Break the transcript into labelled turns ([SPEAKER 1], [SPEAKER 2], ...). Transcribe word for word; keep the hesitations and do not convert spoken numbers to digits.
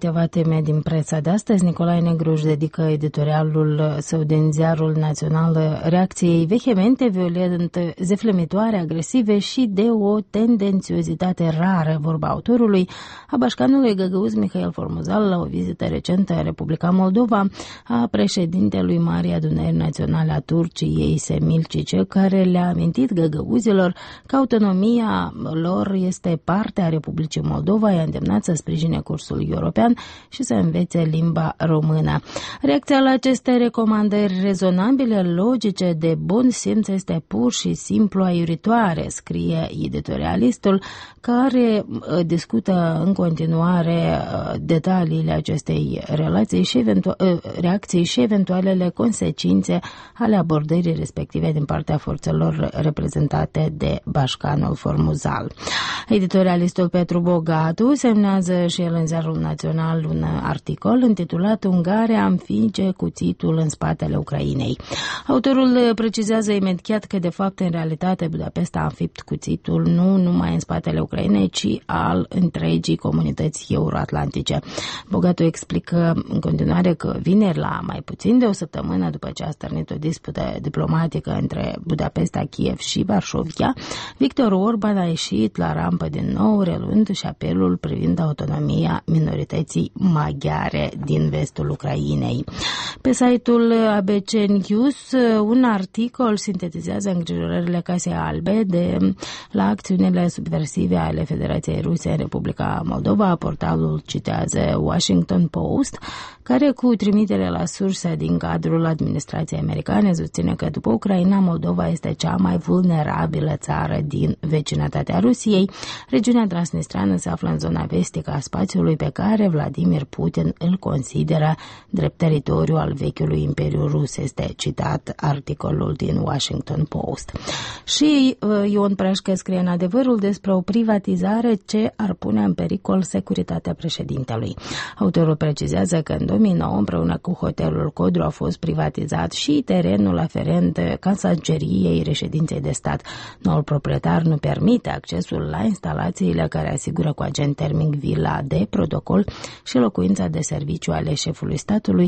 [SPEAKER 1] câteva teme din presa de astăzi. Nicolae Negru își dedică editorialul său din Ziarul Național reacției vehemente, violente, zeflemitoare, agresive și de o tendențiozitate rară, vorba autorului, a bașcanului găgăuz Mihail Formuzal la o vizită recentă în Republica Moldova a președintelui Marii Adunări Naționale a Turciei, Semil Cice, care le-a amintit găgăuzilor că autonomia lor este parte a Republicii Moldova, i-a îndemnat să sprijine cursul european și să învețe limba română. Reacția la aceste recomandări rezonabile, logice, de bun simț este pur și simplu aiuritoare, scrie editorialistul, care discută în continuare detaliile acestei relații și eventu- reacții și eventualele consecințe ale abordării respective din partea forțelor reprezentate de bașcanul Formuzal. Editorialistul Petru Bogatu semnează și el în Ziarul Național un articol intitulat Ungaria înfinge cuțitul în spatele Ucrainei. Autorul precizează imediat că de fapt în realitate Budapesta a înfipt cuțitul nu numai în spatele Ucrainei, ci al întregii comunități euroatlantice. Bogatu explică în continuare că vineri, la mai puțin de o săptămână după ce a stârnit o dispută diplomatică între Budapesta, Kiev și Varșovia, Victor Orban a ieșit la rampă din nou, reluându-și apelul privind autonomia minorității maghiare din vestul Ucrainei. Pe site-ul A B C News, un articol sintetizează îngrijorările Casei Albe de la acțiunile subversive ale Federației Ruse în Republica Moldova. Portalul citează Washington Post, care cu trimitere la surse din cadrul administrației americane susține că după Ucraina, Moldova este cea mai vulnerabilă țară din vecinătatea Rusiei. Regiunea transnistreană se află în zona vestică a spațiului pe care Vladimir Putin îl consideră drept teritoriu al vechiului Imperiu Rus, este citat articolul din Washington Post. Și Ion Preșcă scrie în Adevărul despre o privatizare ce ar pune în pericol securitatea președintelui. Autorul precizează că în două mii nouă, împreună cu hotelul Codru, a fost privatizat și terenul aferent cancelleriei reședinței de stat. Noul proprietar nu permite accesul la instalațiile care asigură cu agent termic vila de protocol și locuința de serviciu ale șefului statului,